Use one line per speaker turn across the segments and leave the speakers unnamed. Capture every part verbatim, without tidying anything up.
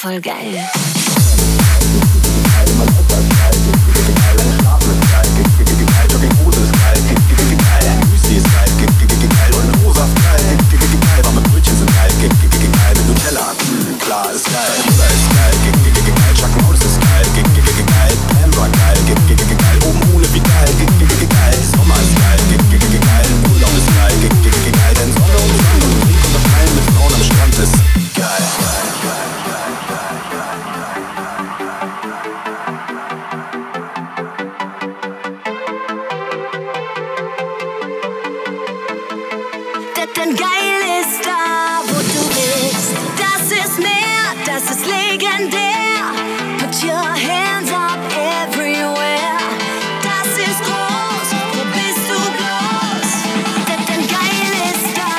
voll geil.
Denn geil ist da, wo du bist. Das ist mehr, das ist legendär. Put your hands up everywhere. Das ist groß, wo bist du bloß? Denn, denn geil ist da.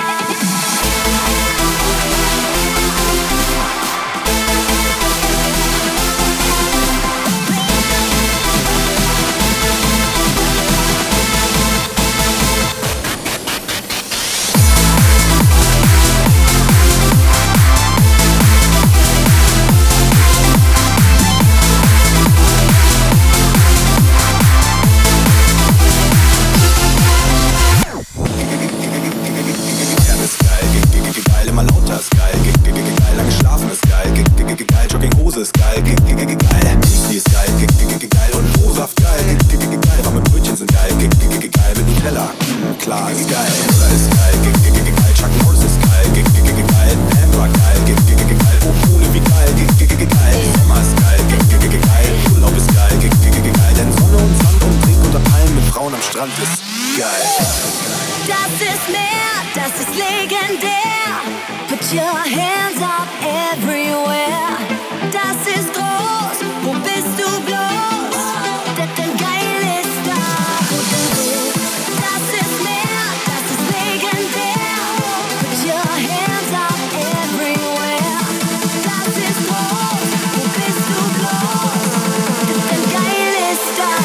Ist geil, geil, Müsli ist geil, geil und O-Saft geil, geil, warme Brötchen sind geil, geil mit Nutella, klar ist geil, Butter ist geil, geil, Chuck Norris ist geil, geil, Pamela geil, geil, Obole wie geil, geil, Sommer ist geil, geil, Urlaub ist geil, geil, denn Sonne und Sand und Trink unter Palmen mit Frauen am Strand ist geil.
Das ist mehr, das ist legendär. Put your hands up everywhere. Das ist groß, wo bist du bloß? Denn, denn geil ist da, wo du bist. Das ist mehr, das ist legendär. Put your hands up everywhere. Das ist groß, wo bist du bloß? Denn, denn geil ist da.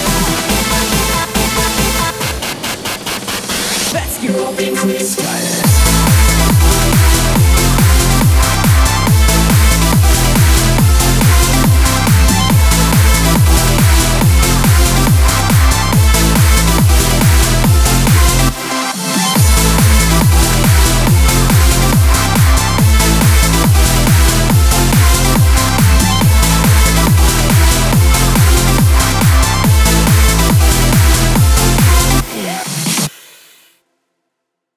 Let's get up in this style.